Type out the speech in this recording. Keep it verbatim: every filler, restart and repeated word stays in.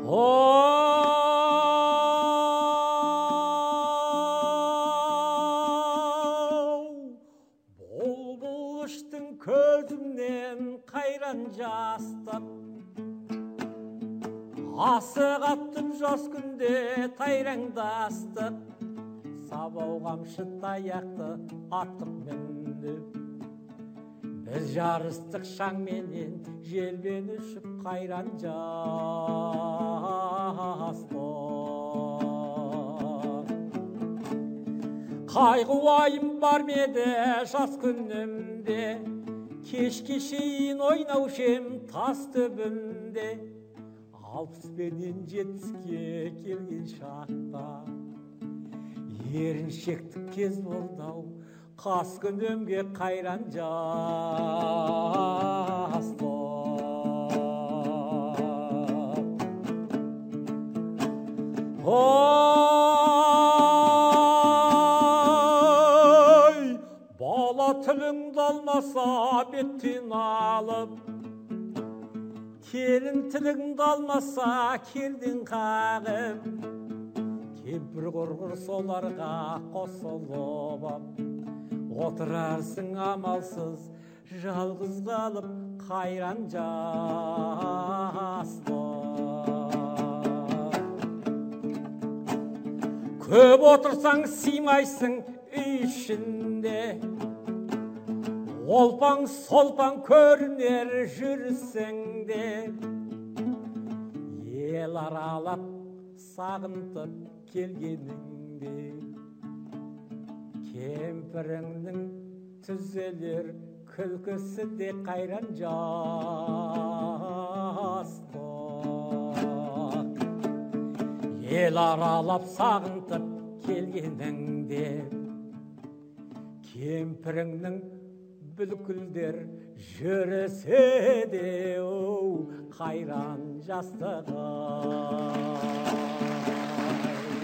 Бұлбұл іштің көзімнен қайран жастық, асығаттым жас күнде тайраңдастық, сабау қамшы таяқты аттық мінді. Біз жарыстық шаңменен желбен ұшып қайран жастық. Қайғы уайым бар меді жас күнімде, кешке шейін ойнаушы ем тас түбінде. Алпыспенен жетпіске келген шақта, еріншектік кез болды-ау, қас күнімге қайран жастық. Ой, бала тіліңді алмаса беттен алып, келін тіліңді алмаса келдің қағып, кемпір құрғыр соларға қосылып ап, отырарсың амалсыз жалғыз қалып қайран жастық. Көп отырсаң сыймайсың үй ішінде, олпаң-солпаң көрінер жүрсіңде. Ел аралап сағынтып келгеніңде, кемпіріңнің түзелер күлкісі де қайран жастық. Ел аралап сағынтып келгеніңде, кемпіріңнің бүлкілдер жүресе де қайран жастық.